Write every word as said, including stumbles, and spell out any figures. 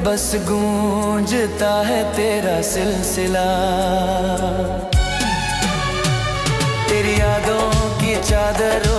बस गूंजता है तेरा सिलसिला। तेरी यादों की चादर